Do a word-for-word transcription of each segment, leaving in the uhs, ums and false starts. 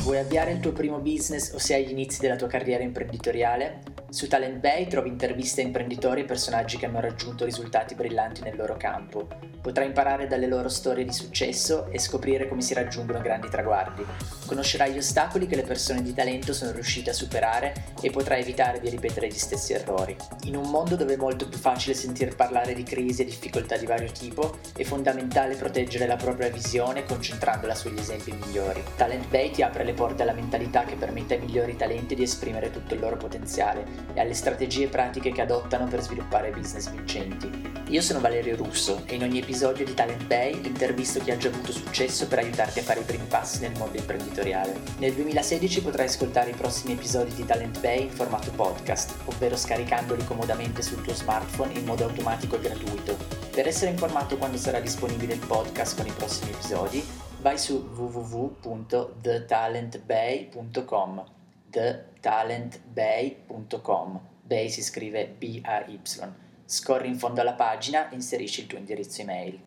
Vuoi avviare il tuo primo business o sei agli inizi della tua carriera imprenditoriale? Su Talent Bay trovi interviste a imprenditori e personaggi che hanno raggiunto risultati brillanti nel loro campo. Potrai imparare dalle loro storie di successo e scoprire come si raggiungono grandi traguardi. Conoscerai gli ostacoli che le persone di talento sono riuscite a superare e potrai evitare di ripetere gli stessi errori. In un mondo dove è molto più facile sentir parlare di crisi e difficoltà di vario tipo, è fondamentale proteggere la propria visione concentrandola sugli esempi migliori. Talent Bay ti apre le porte alla mentalità che permette ai migliori talenti di esprimere tutto il loro potenziale e alle strategie pratiche che adottano per sviluppare business vincenti. Io sono Valerio Russo e in ogni episodio di Talent Bay intervisto chi ha già avuto successo per aiutarti a fare i primi passi nel mondo imprenditoriale. Nel duemilasedici potrai ascoltare i prossimi episodi di Talent Bay in formato podcast, ovvero scaricandoli comodamente sul tuo smartphone in modo automatico e gratuito. Per essere informato quando sarà disponibile il podcast con i prossimi episodi, vai su w w w punto the talent bay punto com. the talent bay punto com. Bay si scrive B A Y. Scorri in fondo alla pagina e inserisci il tuo indirizzo email.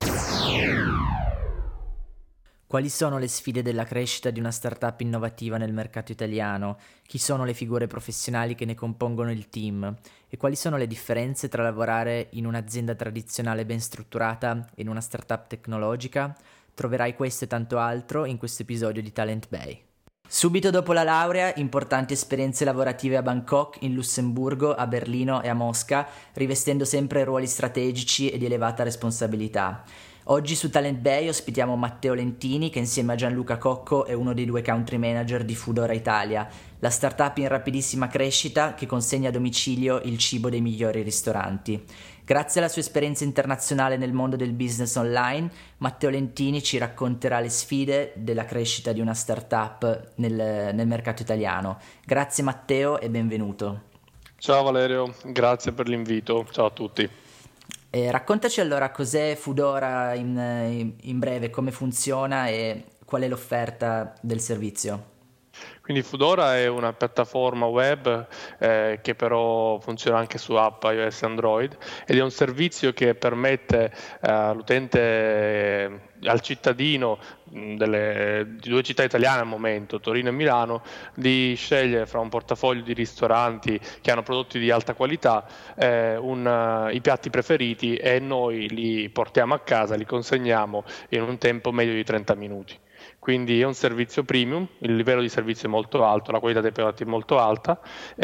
Quali sono le sfide della crescita di una startup innovativa nel mercato italiano? Chi sono le figure professionali che ne compongono il team? E quali sono le differenze tra lavorare in un'azienda tradizionale ben strutturata e in una startup tecnologica? Troverai questo e tanto altro in questo episodio di Talent Bay. Subito dopo la laurea, importanti esperienze lavorative a Bangkok, in Lussemburgo, a Berlino e a Mosca, rivestendo sempre ruoli strategici e di elevata responsabilità. Oggi su Talent Bay ospitiamo Matteo Lentini, che insieme a Gianluca Cocco è uno dei due country manager di Foodora Italia, la startup in rapidissima crescita che consegna a domicilio il cibo dei migliori ristoranti. Grazie alla sua esperienza internazionale nel mondo del business online, Matteo Lentini ci racconterà le sfide della crescita di una startup nel, nel mercato italiano. Grazie Matteo e benvenuto. Ciao Valerio, grazie per l'invito. Ciao a tutti. Eh, raccontaci allora cos'è Foodora in, in, in breve, come funziona e qual è l'offerta del servizio. Quindi Foodora è una piattaforma web eh, che però funziona anche su app iOS e Android ed è un servizio che permette eh, all'utente, eh, al cittadino mh, delle, di due città italiane al momento, Torino e Milano, di scegliere fra un portafoglio di ristoranti che hanno prodotti di alta qualità eh, un, uh, i piatti preferiti e noi li portiamo a casa, li consegniamo in un tempo medio di trenta minuti. Quindi è un servizio premium, il livello di servizio è molto alto, la qualità dei prodotti è molto alta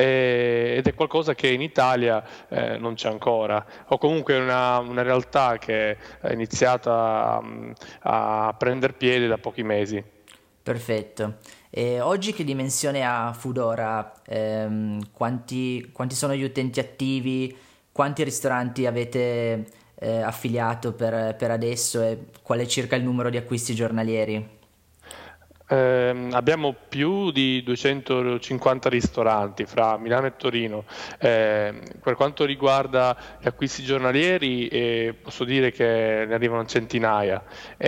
eh, ed è qualcosa che in Italia eh, non c'è ancora, o comunque è una, una realtà che è iniziata a, a prendere piede da pochi mesi. Perfetto. E oggi che dimensione ha Foodora? Ehm, quanti, quanti sono gli utenti attivi? Quanti ristoranti avete eh, affiliato per, per adesso e qual è circa il numero di acquisti giornalieri? Eh, abbiamo più di duecentocinquanta ristoranti fra Milano e Torino. Eh, per quanto riguarda gli acquisti giornalieri eh, posso dire che ne arrivano centinaia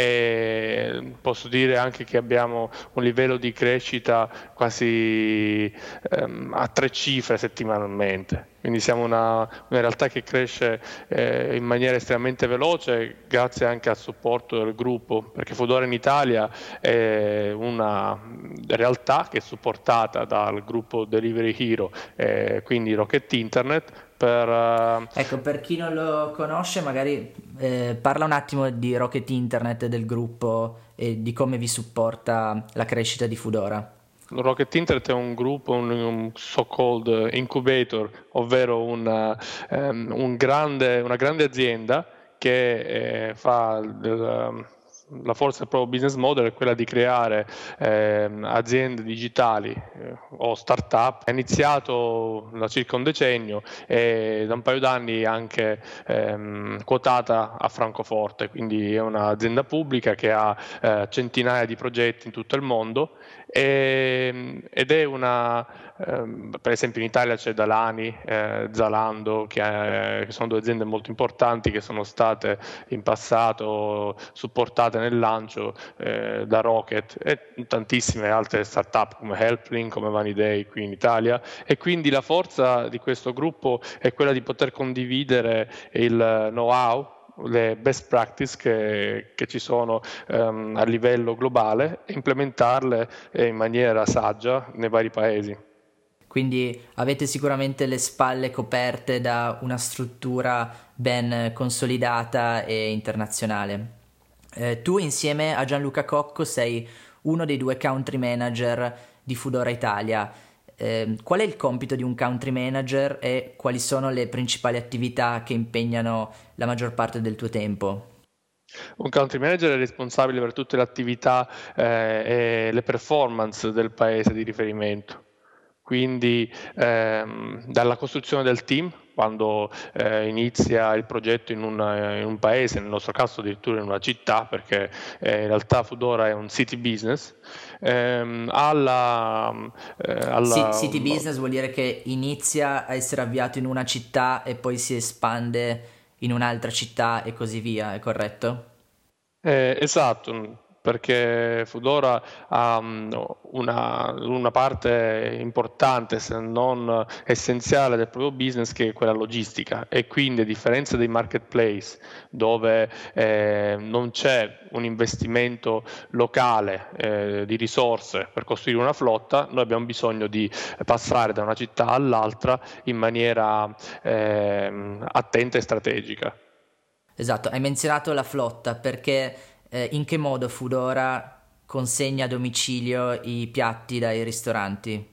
e posso dire anche che abbiamo un livello di crescita quasi ehm, a tre cifre settimanalmente. Quindi siamo una, una realtà che cresce eh, in maniera estremamente veloce grazie anche al supporto del gruppo, perché Foodora in Italia è una realtà che è supportata dal gruppo Delivery Hero, eh, quindi Rocket Internet. Per, uh... Ecco, per chi non lo conosce, magari eh, parla un attimo di Rocket Internet, del gruppo e di come vi supporta la crescita di Foodora. Rocket Internet è un gruppo, un, un so-called incubator, ovvero una, um, un grande, una grande azienda che eh, fa del, la forza del proprio business model è quella di creare eh, aziende digitali eh, o start-up. Ha iniziato da circa un decennio e da un paio d'anni anche ehm, quotata a Francoforte, quindi è un'azienda pubblica che ha eh, centinaia di progetti in tutto il mondo e, ed è una, ehm, per esempio in Italia c'è Dalani, eh, Zalando, che, è, che sono due aziende molto importanti che sono state in passato supportate nel lancio eh, da Rocket e tantissime altre startup come Helpling, come Vaniday qui in Italia, e quindi la forza di questo gruppo è quella di poter condividere il know-how le best practice che, che ci sono um, a livello globale e implementarle in maniera saggia nei vari paesi. Quindi avete sicuramente le spalle coperte da una struttura ben consolidata e internazionale. Eh, tu insieme a Gianluca Cocco sei uno dei due country manager di Foodora Italia. Eh, qual è il compito di un country manager e quali sono le principali attività che impegnano la maggior parte del tuo tempo? Un country manager è responsabile per tutte le attività eh, e le performance del paese di riferimento. Quindi ehm, dalla costruzione del team, quando eh, inizia il progetto in, una, in un paese, nel nostro caso addirittura in una città, perché eh, in realtà Foodora è un city business, ehm, alla, eh, alla... Sì, city business vuol dire che inizia a essere avviato in una città e poi si espande in un'altra città e così via, è corretto? Eh, esatto, perché Foodora ha um, una, una parte importante, se non essenziale del proprio business, che è quella logistica, e quindi a differenza dei marketplace dove eh, non c'è un investimento locale eh, di risorse per costruire una flotta, noi abbiamo bisogno di passare da una città all'altra in maniera eh, attenta e strategica. Esatto, hai menzionato la flotta perché eh, in che modo Foodora consegna a domicilio i piatti dai ristoranti?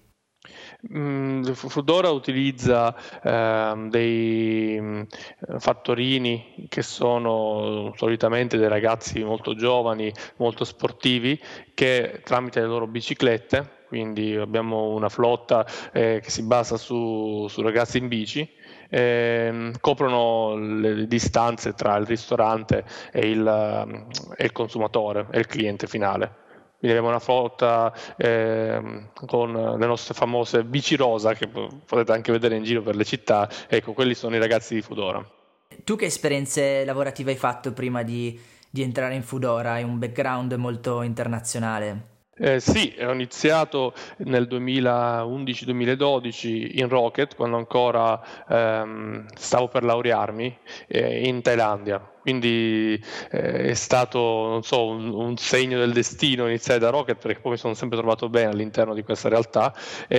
Mm, Foodora utilizza ehm, dei mm, fattorini che sono solitamente dei ragazzi molto giovani, molto sportivi, che tramite le loro biciclette, quindi abbiamo una flotta eh, che si basa su, su ragazzi in bici, ehm, coprono le distanze tra il ristorante e il, e il consumatore e il cliente finale. Quindi abbiamo una flotta eh, con le nostre famose bici rosa che potete anche vedere in giro per le città. Ecco, quelli sono i ragazzi di Foodora. Tu che esperienze lavorative hai fatto prima di, di entrare in Foodora? Hai un background molto internazionale. Eh, sì, ho iniziato nel duemilaundici duemiladodici in Rocket, quando ancora ehm, stavo per laurearmi eh, in Thailandia. Quindi eh, è stato, non so, un, un segno del destino iniziare da Rocket, perché poi mi sono sempre trovato bene all'interno di questa realtà.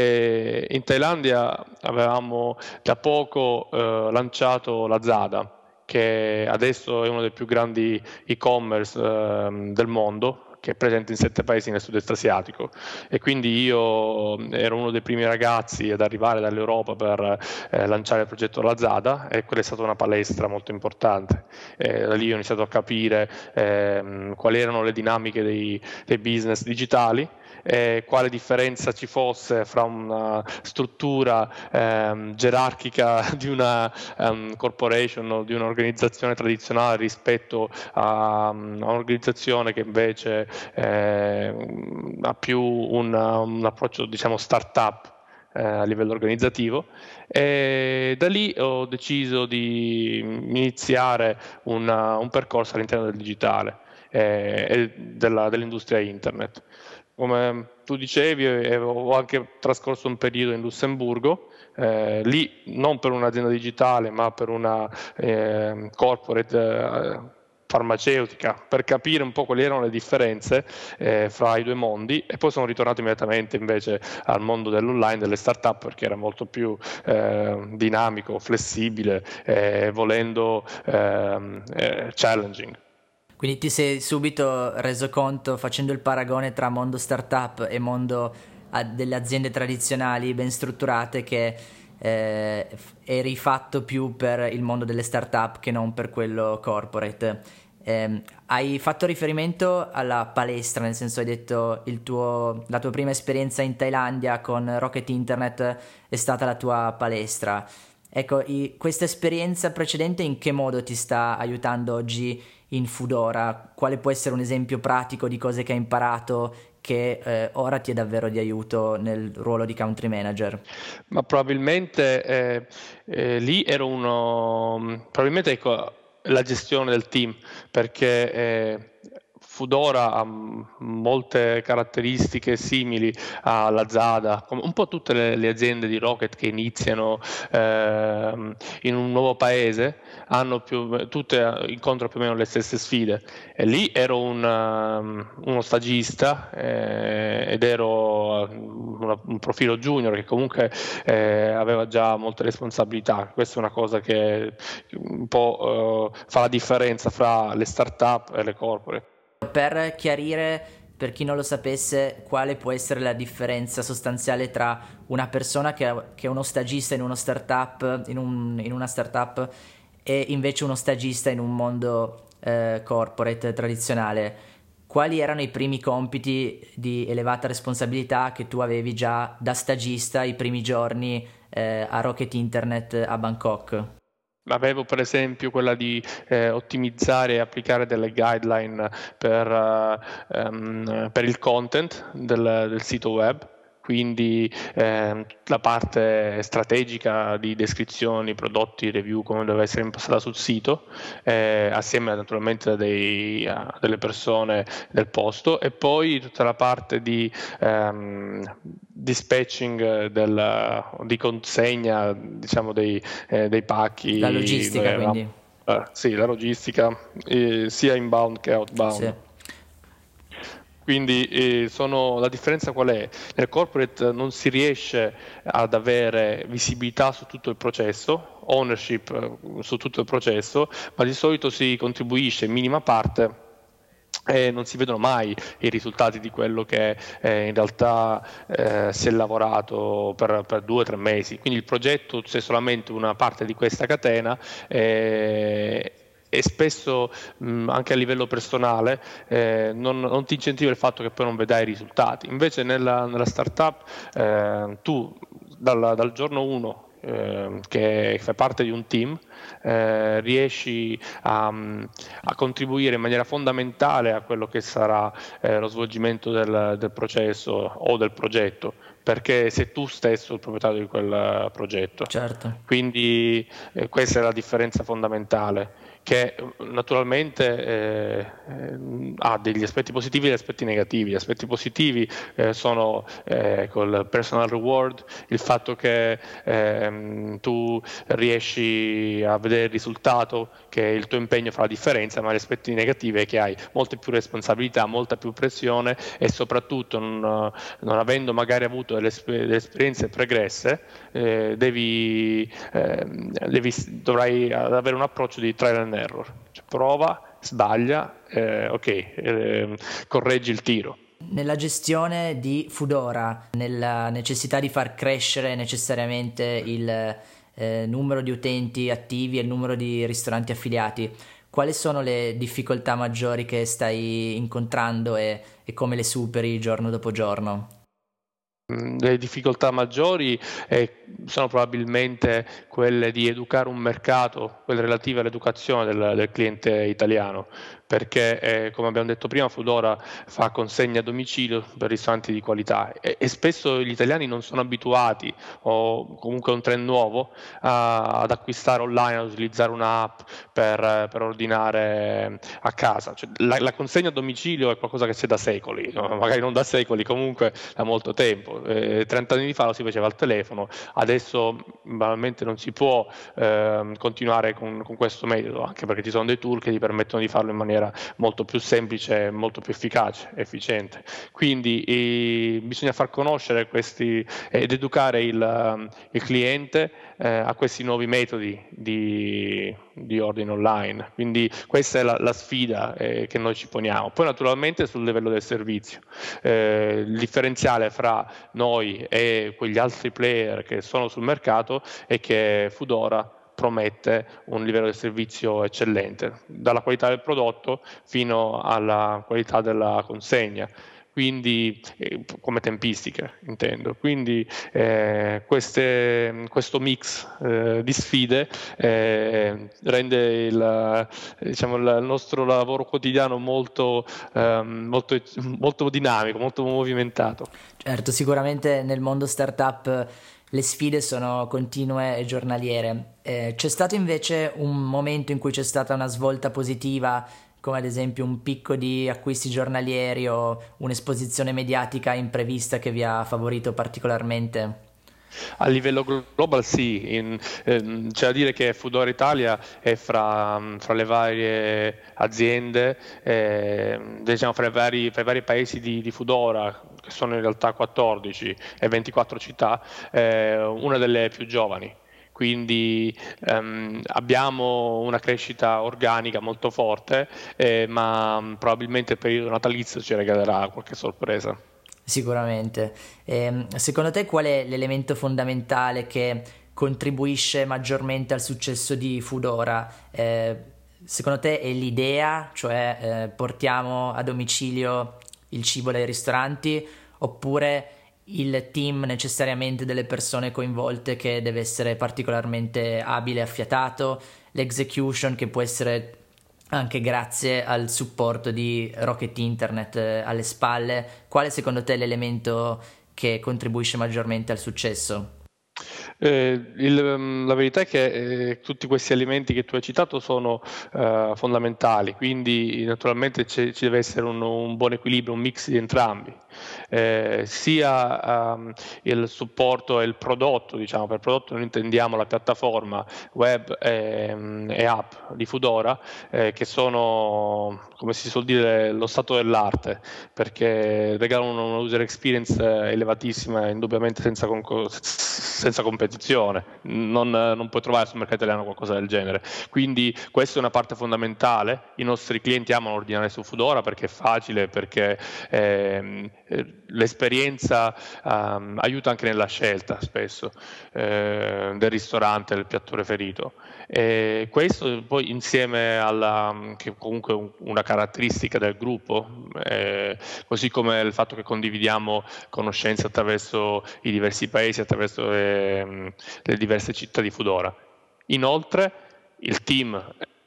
E in Thailandia avevamo da poco eh, lanciato la Zada, che adesso è uno dei più grandi e-commerce ehm, del mondo, che è presente in sette paesi nel sud-est asiatico, e quindi io ero uno dei primi ragazzi ad arrivare dall'Europa per eh, lanciare il progetto Lazada, e quella è stata una palestra molto importante. Eh, da lì ho iniziato a capire eh, quali erano le dinamiche dei, dei business digitali, eh, quale differenza ci fosse fra una struttura ehm, gerarchica di una um, corporation o di un'organizzazione tradizionale rispetto a, um, a un'organizzazione che invece eh, ha più un, un approccio, diciamo, startup eh, a livello organizzativo, e da lì ho deciso di iniziare una, un percorso all'interno del digitale eh, e della, dell'industria internet. Come tu dicevi, eh, ho anche trascorso un periodo in Lussemburgo, eh, lì non per un'azienda digitale ma per una eh, corporate eh, farmaceutica, per capire un po' quali erano le differenze eh, fra i due mondi, e poi sono ritornato immediatamente invece al mondo dell'online, delle start-up, perché era molto più eh, dinamico, flessibile, eh, volendo ehm, eh, challenging. Quindi ti sei subito reso conto, facendo il paragone tra mondo startup e mondo a, delle aziende tradizionali ben strutturate, che eh, eri fatto più per il mondo delle startup che non per quello corporate. Eh, hai fatto riferimento alla palestra, nel senso hai detto il tuo, la tua prima esperienza in Thailandia con Rocket Internet è stata la tua palestra. Ecco, i, questa esperienza precedente in che modo ti sta aiutando oggi in Foodora? Quale può essere un esempio pratico di cose che hai imparato che eh, ora ti è davvero di aiuto nel ruolo di country manager? Ma probabilmente eh, eh, lì ero uno, probabilmente ecco, la gestione del team, perché eh, Foodora ha molte caratteristiche simili alla Zada, come un po' tutte le, le aziende di Rocket che iniziano eh, in un nuovo paese, hanno più, tutte incontrano più o meno le stesse sfide. E lì ero un, um, uno stagista eh, ed ero una, un profilo junior che comunque eh, aveva già molte responsabilità. Questa è una cosa che un po' uh, fa la differenza fra le start-up e le corporate. Per chiarire, per chi non lo sapesse, quale può essere la differenza sostanziale tra una persona che, che è uno stagista in uno startup, in, un, in una startup, e invece uno stagista in un mondo eh, corporate tradizionale. Quali erano i primi compiti di elevata responsabilità che tu avevi già da stagista i primi giorni eh, a Rocket Internet a Bangkok? Avevo per esempio quella di eh, ottimizzare e applicare delle guideline per, uh, um, per il content del, del sito web, quindi eh, la parte strategica di descrizioni, prodotti, review, come deve essere impostata sul sito, eh, assieme naturalmente a, dei, a delle persone del posto, e poi tutta la parte di um, dispatching del, di consegna, diciamo, dei, eh, dei pacchi. La logistica, eh, quindi. Eh, sì, la logistica, eh, sia inbound che outbound. Sì. Quindi eh, sono, la differenza qual è? Nel corporate non si riesce ad avere visibilità su tutto il processo, ownership eh, su tutto il processo, ma di solito si contribuisce in minima parte e non si vedono mai i risultati di quello che eh, in realtà eh, si è lavorato per, per due o tre mesi. Quindi il progetto è solamente una parte di questa catena eh, e spesso mh, anche a livello personale eh, non, non ti incentiva il fatto che poi non vedrai i risultati. Invece nella, nella startup eh, tu dal, dal giorno uno Eh, che fai parte di un team, eh, riesci a, a contribuire in maniera fondamentale a quello che sarà eh, lo svolgimento del, del processo o del progetto, perché sei tu stesso il proprietario di quel progetto. Certo. Quindi eh, questa è la differenza fondamentale, che naturalmente eh, eh, ha degli aspetti positivi e degli aspetti negativi. Gli aspetti positivi eh, sono eh, col personal reward, il fatto che eh, tu riesci a vedere il risultato, che il tuo impegno fa la differenza, ma gli aspetti negativi è che hai molte più responsabilità, molta più pressione e soprattutto non, non avendo magari avuto delle, delle esperienze pregresse, eh, devi, eh, devi, dovrai avere un approccio di trial and error, cioè, prova, sbaglia, eh, ok, eh, correggi il tiro. Nella gestione di Foodora, nella necessità di far crescere necessariamente il eh, numero di utenti attivi e il numero di ristoranti affiliati, quali sono le difficoltà maggiori che stai incontrando e, e come le superi giorno dopo giorno? Le difficoltà maggiori eh, sono probabilmente quelle di educare un mercato, quelle relative all'educazione del, del cliente italiano, perché eh, come abbiamo detto prima Foodora fa consegna a domicilio per ristoranti di qualità e, e spesso gli italiani non sono abituati, o comunque è un trend nuovo, a, ad acquistare online, ad utilizzare un'app per, per ordinare a casa. Cioè, la, la consegna a domicilio è qualcosa che c'è da secoli, no? Magari non da secoli, comunque da molto tempo. Eh, trenta anni fa lo si faceva al telefono, adesso banalmente non si può eh, continuare con, con questo metodo, anche perché ci sono dei tool che ti permettono di farlo in maniera molto più semplice, molto più efficace, efficiente. Quindi eh, bisogna far conoscere questi ed educare il, il cliente eh, a questi nuovi metodi di, di ordine online. Quindi questa è la, la sfida eh, che noi ci poniamo. Poi naturalmente sul livello del servizio, eh, il differenziale fra noi e quegli altri player che sono sul mercato è che Foodora promette un livello di servizio eccellente, dalla qualità del prodotto fino alla qualità della consegna, quindi eh, come tempistiche intendo. Quindi eh, queste, questo mix eh, di sfide eh, rende il, diciamo, il nostro lavoro quotidiano molto, eh, molto, molto dinamico, molto movimentato. Certo, sicuramente nel mondo startup le sfide sono continue e giornaliere. Eh, c'è stato invece un momento in cui c'è stata una svolta positiva come ad esempio un picco di acquisti giornalieri o un'esposizione mediatica imprevista che vi ha favorito particolarmente? A livello glo- global sì, in- ehm, c'è da dire che Foodora Italia è fra, fra le varie aziende, ehm, diciamo fra i vari, fra i vari paesi di, di Foodora, che sono in realtà quattordici e ventiquattro città, eh, una delle più giovani. Quindi ehm, abbiamo una crescita organica molto forte, eh, ma mh, probabilmente il periodo natalizio ci regalerà qualche sorpresa. Sicuramente. Ehm, secondo te qual è l'elemento fondamentale che contribuisce maggiormente al successo di Foodora? Eh, secondo te è l'idea, cioè eh, portiamo a domicilio il cibo dai ristoranti, oppure il team necessariamente delle persone coinvolte che deve essere particolarmente abile e affiatato, l'execution che può essere anche grazie al supporto di Rocket Internet eh, alle spalle? Quale secondo te è l'elemento che contribuisce maggiormente al successo? Eh, il, ehm, la verità è che eh, tutti questi elementi che tu hai citato sono eh, fondamentali, quindi naturalmente c'è- ci deve essere un, un buon equilibrio, un mix di entrambi. Eh, sia ehm, il supporto e il prodotto, diciamo, per prodotto noi intendiamo la piattaforma web e, e app di Foodora, eh, che sono, come si suol dire, lo stato dell'arte, perché regalano una user experience eh, elevatissima, indubbiamente senza, conco- senza competizione. Non, non puoi trovare sul mercato italiano qualcosa del genere. Quindi questa è una parte fondamentale. I nostri clienti amano ordinare su Foodora perché è facile, perché ehm, eh, l'esperienza ehm, aiuta anche nella scelta spesso eh, del ristorante, del piatto preferito. E questo poi insieme alla, che comunque è una caratteristica del gruppo, eh, così come il fatto che condividiamo conoscenze attraverso i diversi paesi, attraverso le, le diverse città di Foodora. Inoltre il team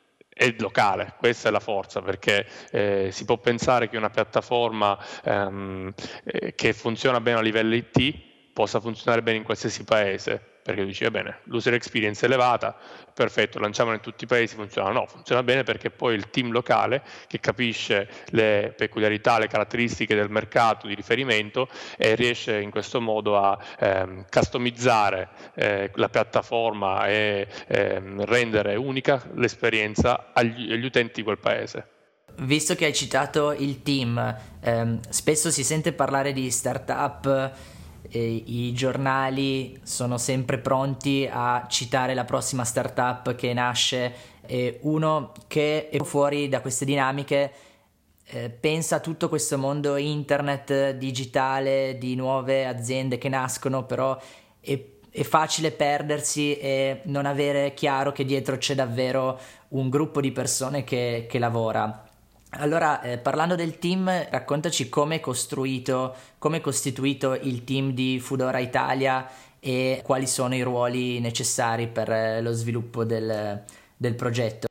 è locale, questa è la forza, perché eh, si può pensare che una piattaforma ehm, eh, che funziona bene a livello I T possa funzionare bene in qualsiasi paese, perché dici, va bene, l'user experience è elevata, perfetto, lanciamola in tutti i paesi, funziona. No, funziona bene perché poi il team locale che capisce le peculiarità, le caratteristiche del mercato di riferimento e riesce in questo modo a ehm, customizzare eh, la piattaforma e ehm, rendere unica l'esperienza agli, agli utenti di quel paese. Visto che hai citato il team, ehm, spesso si sente parlare di startup, eh, i giornali sono sempre pronti a citare la prossima startup che nasce, e uno che è fuori da queste dinamiche eh, pensa a tutto questo mondo internet digitale di nuove aziende che nascono, però è, è facile perdersi e non avere chiaro che dietro c'è davvero un gruppo di persone che, che lavora. Allora, eh, parlando del team, raccontaci come è costruito, come è costituito il team di Foodora Italia e quali sono i ruoli necessari per eh, lo sviluppo del, del progetto.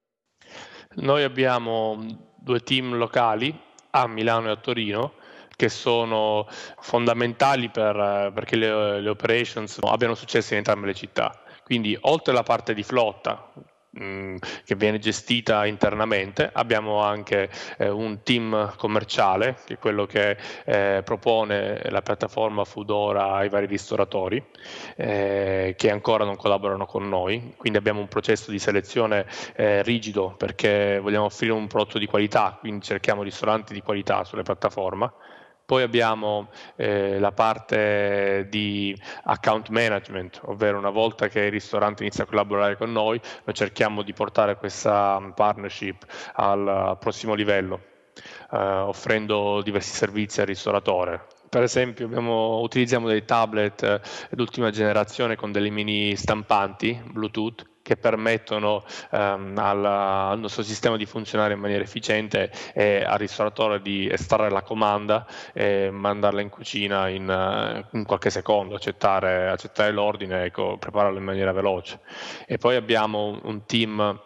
Noi abbiamo due team locali a Milano e a Torino che sono fondamentali per, perché le, le operations abbiano successo in entrambe le città. Quindi oltre alla parte di flotta mh, che viene gestita internamente, abbiamo anche eh, un team commerciale, che è quello che eh, propone la piattaforma Foodora ai vari ristoratori, eh, che ancora non collaborano con noi. Quindi abbiamo un processo di selezione eh, rigido perché vogliamo offrire un prodotto di qualità, quindi cerchiamo ristoranti di qualità sulle piattaforme. Poi abbiamo eh, la parte di account management, ovvero una volta che il ristorante inizia a collaborare con noi, noi cerchiamo di portare questa partnership al prossimo livello, eh, offrendo diversi servizi al ristoratore. Per esempio abbiamo, utilizziamo dei tablet eh, d'ultima generazione con delle mini stampanti Bluetooth che permettono ehm, al, al nostro sistema di funzionare in maniera efficiente e al ristoratore di estrarre la comanda e mandarla in cucina in, uh, in qualche secondo, accettare, accettare l'ordine e co- prepararlo in maniera veloce. E poi abbiamo un, un team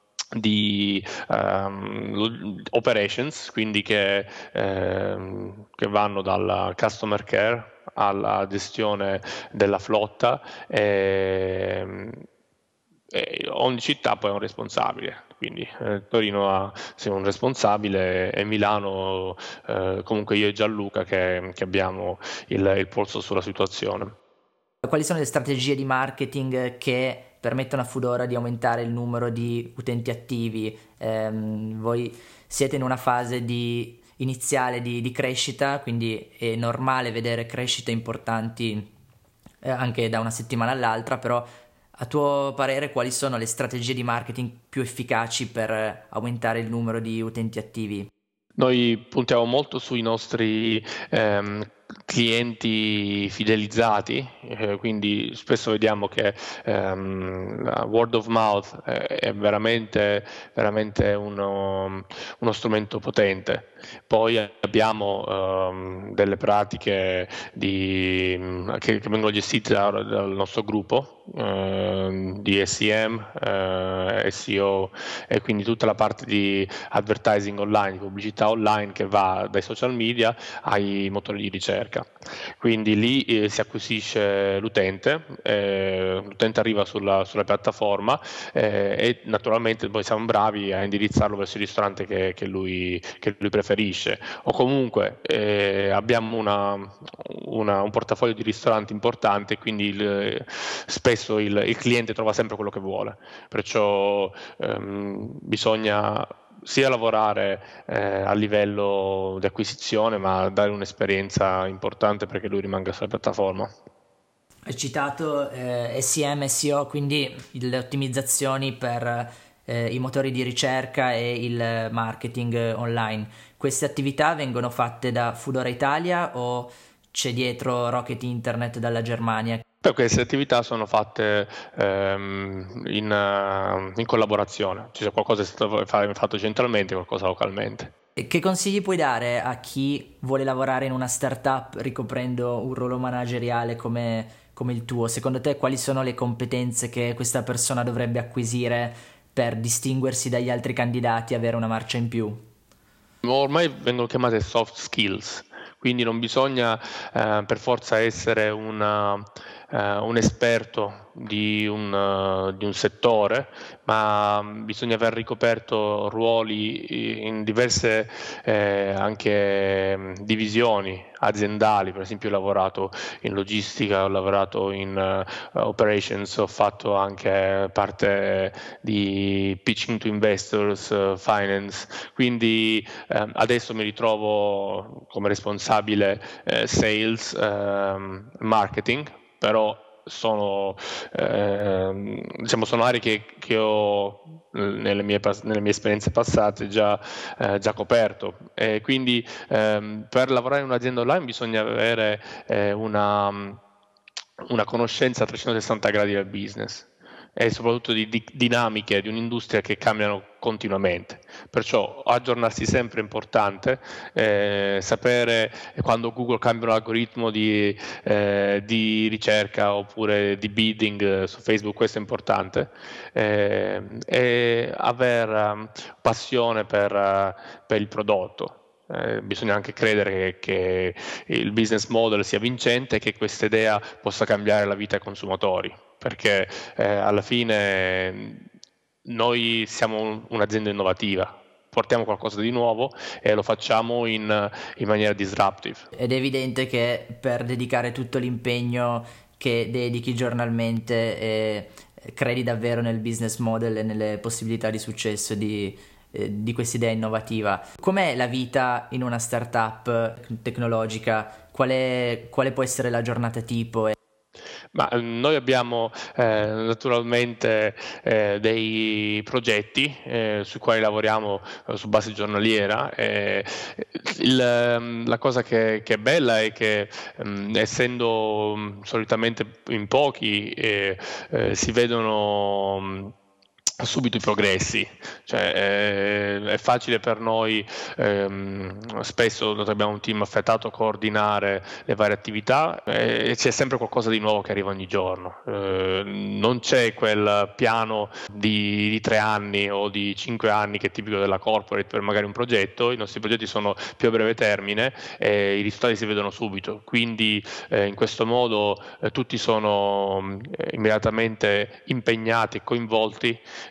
di um, operations, quindi che, ehm, che vanno dal customer care alla gestione della flotta e, e ogni città poi ha un responsabile. Quindi eh, Torino ha sì, un responsabile e Milano eh, comunque io e Gianluca che, che abbiamo il, il polso sulla situazione. Quali sono le strategie di marketing che permettono a Foodora di aumentare il numero di utenti attivi? Ehm, voi siete in una fase di iniziale di, di crescita, quindi è normale vedere crescite importanti eh, anche da una settimana all'altra, però a tuo parere quali sono le strategie di marketing più efficaci per aumentare il numero di utenti attivi? Noi puntiamo molto sui nostri ehm, clienti fidelizzati, eh, quindi spesso vediamo che ehm, la word of mouth è, è veramente, veramente uno, uno strumento potente. Poi abbiamo ehm, delle pratiche di, che, che vengono gestite da, dal nostro gruppo ehm, di S E M, eh, S E O e quindi tutta la parte di advertising online, di pubblicità online che va dai social media ai motori di ricerca. Quindi lì eh, si acquisisce l'utente, eh, l'utente arriva sulla, sulla piattaforma eh, e naturalmente poi siamo bravi a indirizzarlo verso il ristorante che, che, lui, che lui preferisce, o comunque eh, abbiamo una, una, un portafoglio di ristoranti importante, quindi il, spesso il, il cliente trova sempre quello che vuole, perciò ehm, bisogna sia lavorare eh, a livello di acquisizione, ma dare un'esperienza importante perché lui rimanga sulla piattaforma. Hai citato eh, S E M, S E O, quindi le ottimizzazioni per eh, i motori di ricerca e il marketing online. Queste attività vengono fatte da Foodora Italia o c'è dietro Rocket Internet dalla Germania? Beh, queste attività sono fatte ehm, in, uh, in collaborazione, cioè qualcosa è stato fatto centralmente, qualcosa localmente. E che consigli puoi dare a chi vuole lavorare in una startup ricoprendo un ruolo manageriale come, come il tuo? Secondo te quali sono le competenze che questa persona dovrebbe acquisire per distinguersi dagli altri candidati e avere una marcia in più? Ormai vengono chiamate soft skills, quindi non bisogna eh, per forza essere una, eh, un esperto di un, uh, di un settore, ma bisogna aver ricoperto ruoli in diverse eh, anche divisioni aziendali. Per esempio, ho lavorato in logistica, ho lavorato in uh, operations, ho fatto anche parte di pitching to investors, uh, finance, quindi eh, adesso mi ritrovo come responsabile eh, sales, eh, marketing, però sono, eh, diciamo, sono aree che, che ho nelle mie, nelle mie esperienze passate già, eh, già coperto, e quindi ehm, per lavorare in un'azienda online bisogna avere eh, una, una conoscenza a trecentosessanta gradi del business e soprattutto di, di dinamiche di un'industria che cambiano continuamente, perciò aggiornarsi sempre è importante, eh, sapere quando Google cambia un algoritmo di, eh, di ricerca oppure di bidding eh, su Facebook, questo è importante, eh, e aver um, passione per, uh, per il prodotto. Eh, bisogna anche credere che, che il business model sia vincente e che questa idea possa cambiare la vita ai consumatori, perché eh, alla fine noi siamo un'azienda innovativa, portiamo qualcosa di nuovo e lo facciamo in, in maniera disruptive. Ed è evidente che per dedicare tutto l'impegno che dedichi giornalmente e credi davvero nel business model e nelle possibilità di successo di, eh, di questa idea innovativa. Com'è la vita in una startup tecnologica? Quale, quale può essere la giornata tipo? Ma noi abbiamo eh, naturalmente eh, dei progetti eh, sui quali lavoriamo eh, su base giornaliera. Eh, il, la cosa che, che è bella è che mh, essendo mh, solitamente in pochi eh, eh, si vedono mh, subito i progressi, cioè eh, è facile per noi, ehm, spesso noi abbiamo un team affrettato a coordinare le varie attività eh, e c'è sempre qualcosa di nuovo che arriva ogni giorno, eh, non c'è quel piano di, di tre anni o di cinque anni che è tipico della corporate per magari un progetto. I nostri progetti sono più a breve termine e i risultati si vedono subito, quindi eh, in questo modo eh, tutti sono eh, immediatamente impegnati e coinvolti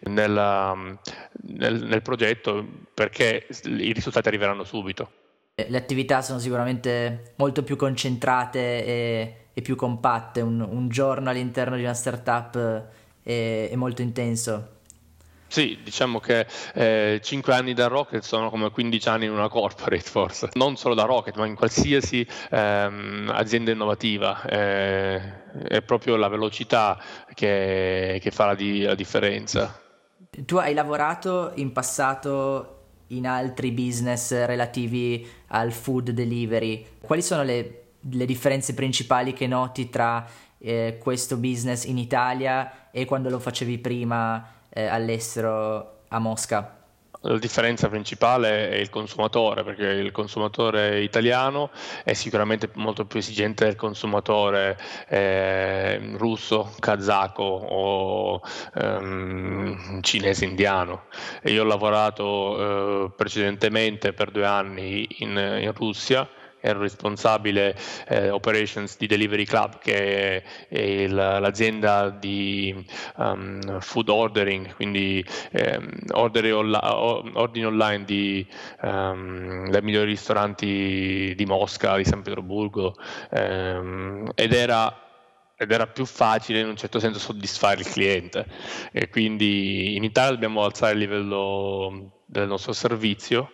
nel, nel, nel progetto, perché i risultati arriveranno subito. Le attività sono sicuramente molto più concentrate e, e più compatte. Un, un giorno all'interno di una startup è, è molto intenso. Sì, diciamo che eh, cinque anni da Rocket sono come quindici anni in una corporate, forse. Non solo da Rocket, ma in qualsiasi ehm, azienda innovativa. Eh, è proprio la velocità che, che fa la, di, la differenza. Tu hai lavorato in passato in altri business relativi al food delivery. Quali sono le, le differenze principali che noti tra eh, questo business in Italia e quando lo facevi prima eh, all'estero a Mosca? La differenza principale è il consumatore, perché il consumatore italiano è sicuramente molto più esigente del consumatore eh, russo, kazako o ehm, cinese indiano. E io ho lavorato eh, precedentemente per due anni in, in Russia. Ero responsabile eh, operations di Delivery Club, che è, è il, l'azienda di um, food ordering, quindi ehm, ordini, onla- ordini online di, um, dai migliori ristoranti di Mosca, di San Pietroburgo, ehm, ed era ed era più facile in un certo senso soddisfare il cliente, e quindi in Italia dobbiamo alzare il livello del nostro servizio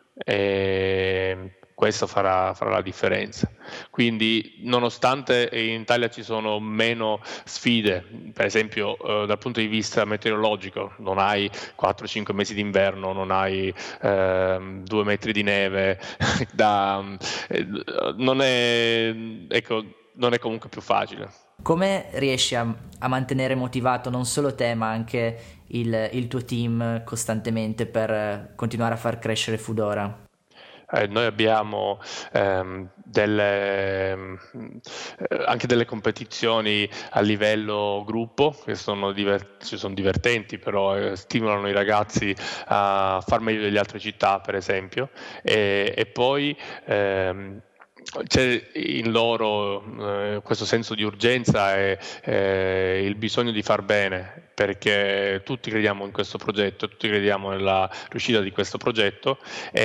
e questo farà, farà la differenza. Quindi, nonostante in Italia ci sono meno sfide, per esempio eh, dal punto di vista meteorologico, non hai quattro cinque mesi d'inverno, non hai eh, due metri di neve, da, eh, non è, ecco, non è comunque più facile. Come riesci a, a mantenere motivato non solo te, ma anche il, il tuo team costantemente per continuare a far crescere Foodora? Eh, noi abbiamo ehm, delle, ehm, anche delle competizioni a livello gruppo che sono, diver- sono divertenti, però eh, stimolano i ragazzi a far meglio delle altre città, per esempio, e, e poi ehm, c'è in loro eh, questo senso di urgenza e eh, il bisogno di far bene, perché tutti crediamo in questo progetto, tutti crediamo nella riuscita di questo progetto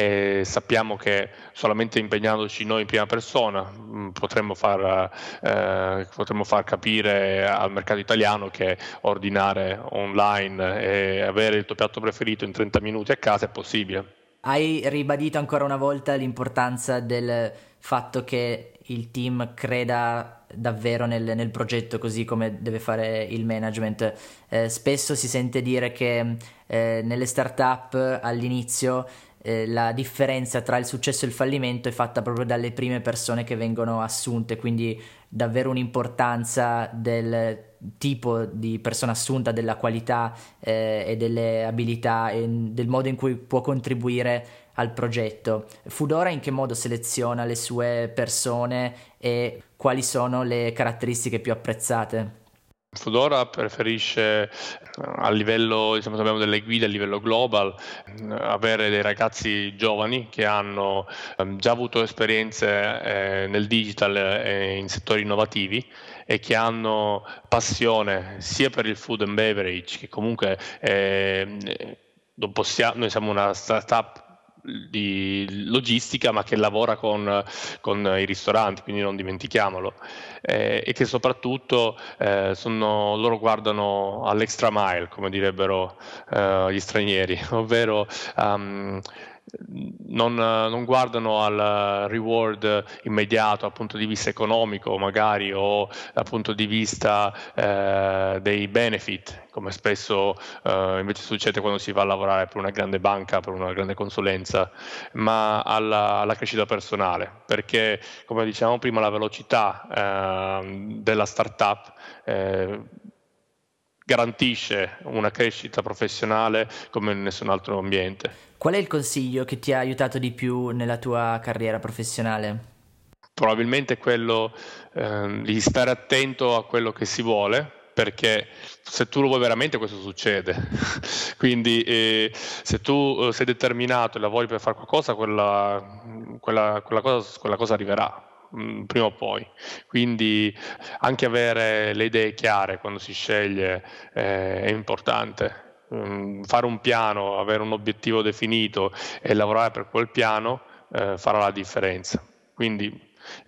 e sappiamo che solamente impegnandoci noi in prima persona mh, potremmo far, eh, potremmo far capire al mercato italiano che ordinare online e avere il tuo piatto preferito in trenta minuti a casa è possibile. Hai ribadito ancora una volta l'importanza del fatto che il team creda davvero nel, nel progetto, così come deve fare il management. Eh, spesso si sente dire che eh, nelle startup all'inizio eh, la differenza tra il successo e il fallimento è fatta proprio dalle prime persone che vengono assunte, quindi davvero un'importanza del tipo di persona assunta, della qualità eh, e delle abilità e del modo in cui può contribuire al progetto. Foodora in che modo seleziona le sue persone e quali sono le caratteristiche più apprezzate? Foodora preferisce a livello, diciamo, abbiamo delle guide a livello global, avere dei ragazzi giovani che hanno um, già avuto esperienze eh, nel digital e in settori innovativi e che hanno passione sia per il food and beverage, che comunque eh, non possiamo, noi siamo una startup di logistica ma che lavora con, con i ristoranti, quindi non dimentichiamolo, eh, e che soprattutto eh, sono, loro guardano all'extra mile, come direbbero eh, gli stranieri, ovvero um, non, non guardano al reward immediato dal punto di vista economico magari o dal punto di vista eh, dei benefit, come spesso eh, invece succede quando si va a lavorare per una grande banca, per una grande consulenza, ma alla, alla crescita personale, perché come dicevamo prima la velocità eh, della startup eh, garantisce una crescita professionale come in nessun altro ambiente. Qual è il consiglio che ti ha aiutato di più nella tua carriera professionale? Probabilmente quello eh, di stare attento a quello che si vuole, perché se tu lo vuoi veramente questo succede. Quindi eh, se tu eh, sei determinato e lavori per fare qualcosa, quella, quella, quella, cosa, quella cosa arriverà mh, prima o poi. Quindi anche avere le idee chiare quando si sceglie eh, è importante. Um, fare un piano, avere un obiettivo definito e lavorare per quel piano eh, farà la differenza. Quindi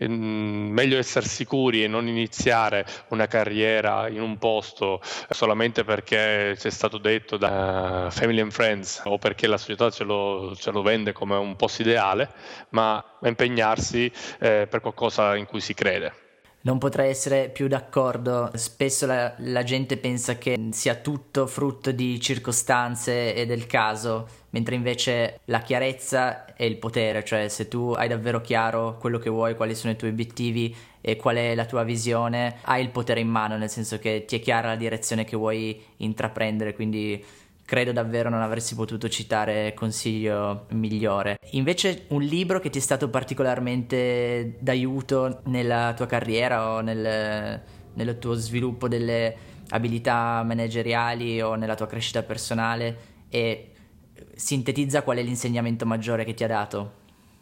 meglio essere sicuri e non iniziare una carriera in un posto solamente perché ci è stato detto da family and friends o perché la società ce lo, ce lo vende come un posto ideale, ma impegnarsi eh, per qualcosa in cui si crede. Non potrei essere più d'accordo. Spesso la, la gente pensa che sia tutto frutto di circostanze e del caso, mentre invece la chiarezza è il potere, cioè se tu hai davvero chiaro quello che vuoi, quali sono i tuoi obiettivi e qual è la tua visione, hai il potere in mano, nel senso che ti è chiara la direzione che vuoi intraprendere, quindi credo davvero non avresti potuto citare consiglio migliore. Invece un libro che ti è stato particolarmente d'aiuto nella tua carriera o nel, nel tuo sviluppo delle abilità manageriali o nella tua crescita personale, e sintetizza qual è l'insegnamento maggiore che ti ha dato?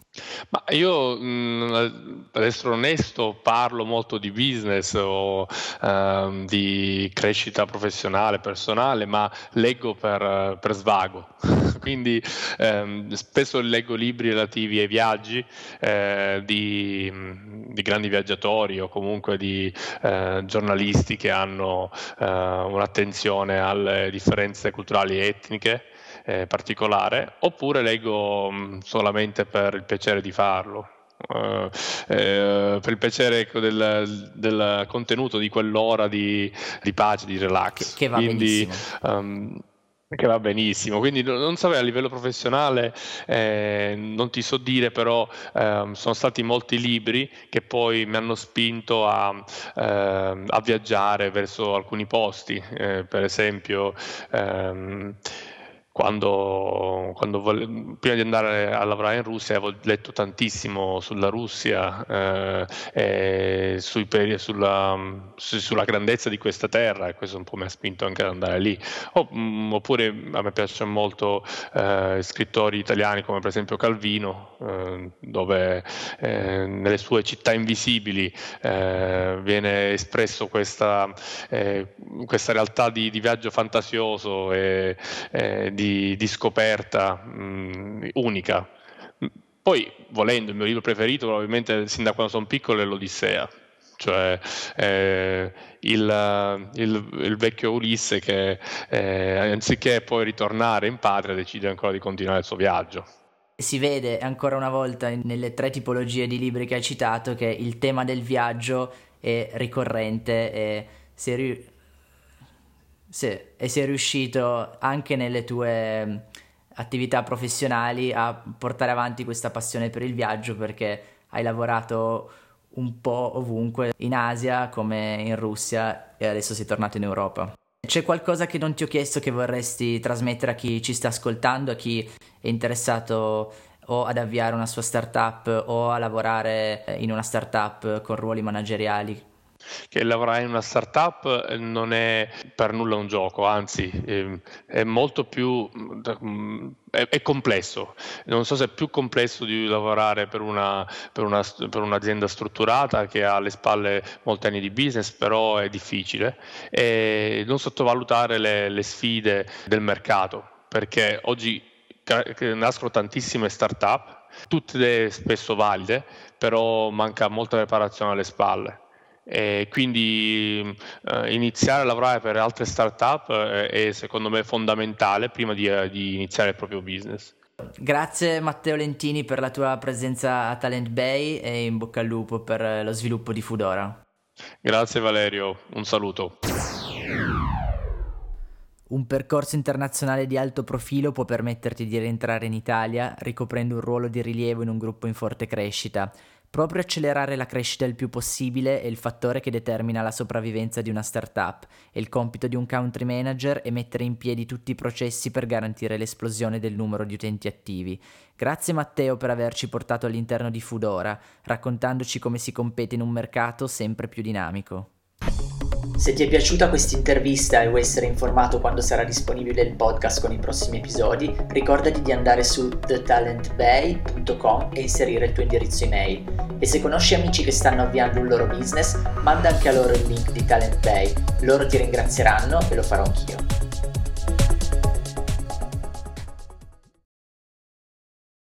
Ma io, mh, per essere onesto, parlo molto di business o ehm, di crescita professionale, personale, ma leggo per, per svago. Quindi ehm, spesso leggo libri relativi ai viaggi eh, di, di grandi viaggiatori o comunque di eh, giornalisti che hanno eh, un'attenzione alle differenze culturali e etniche Eh, particolare, oppure leggo mh, solamente per il piacere di farlo, uh, eh, per il piacere ecco, del, del contenuto di quell'ora di, di pace, di relax. Che, che va Quindi, benissimo. Um, che va benissimo, quindi non so a livello professionale, eh, non ti so dire, però eh, sono stati molti libri che poi mi hanno spinto a, eh, a viaggiare verso alcuni posti, eh, per esempio ehm, Quando, quando vole- prima di andare a lavorare in Russia avevo letto tantissimo sulla Russia, eh, e sui peri- sulla, su- sulla grandezza di questa terra, e questo un po' mi ha spinto anche ad andare lì. O- mh, oppure a me piacciono molto eh, scrittori italiani come per esempio Calvino, eh, dove eh, nelle sue città invisibili eh, viene espresso questa, eh, questa realtà di, di viaggio fantasioso e eh, di, di scoperta mh, unica. Poi, volendo, il mio libro preferito probabilmente sin da quando sono piccolo è l'Odissea, cioè eh, il, il, il vecchio Ulisse che eh, anziché poi ritornare in patria decide ancora di continuare il suo viaggio. Si vede ancora una volta nelle tre tipologie di libri che hai citato che il tema del viaggio è ricorrente e si è, ri- sì, e si è riuscito anche nelle tue attività professionali a portare avanti questa passione per il viaggio, perché hai lavorato un po' ovunque, in Asia come in Russia, e adesso sei tornato in Europa. C'è qualcosa che non ti ho chiesto che vorresti trasmettere a chi ci sta ascoltando, a chi è interessato o ad avviare una sua startup o a lavorare in una startup con ruoli manageriali? Che lavorare in una startup non è per nulla un gioco, anzi eh, è molto più mh, è, è complesso. Non so se è più complesso di lavorare per, una, per, una, per un'azienda strutturata che ha alle spalle molti anni di business, però è difficile. E non sottovalutare le, le sfide del mercato, perché oggi nascono tantissime startup, tutte spesso valide, però manca molta preparazione alle spalle. E quindi eh, iniziare a lavorare per altre startup eh, è secondo me fondamentale prima di, eh, di iniziare il proprio business. Grazie Matteo Lentini per la tua presenza a Talent Bay e in bocca al lupo per lo sviluppo di Foodora. Grazie Valerio, un saluto. Un percorso internazionale di alto profilo può permetterti di rientrare in Italia ricoprendo un ruolo di rilievo in un gruppo in forte crescita. Proprio accelerare la crescita il più possibile è il fattore che determina la sopravvivenza di una startup e il compito di un country manager è mettere in piedi tutti i processi per garantire l'esplosione del numero di utenti attivi. Grazie Matteo per averci portato all'interno di Foodora, raccontandoci come si compete in un mercato sempre più dinamico. Se ti è piaciuta questa intervista e vuoi essere informato quando sarà disponibile il podcast con i prossimi episodi, ricordati di andare su the talent bay punto com e inserire il tuo indirizzo email. E se conosci amici che stanno avviando un loro business, manda anche a loro il link di Talent Bay. Loro ti ringrazieranno e lo farò anch'io.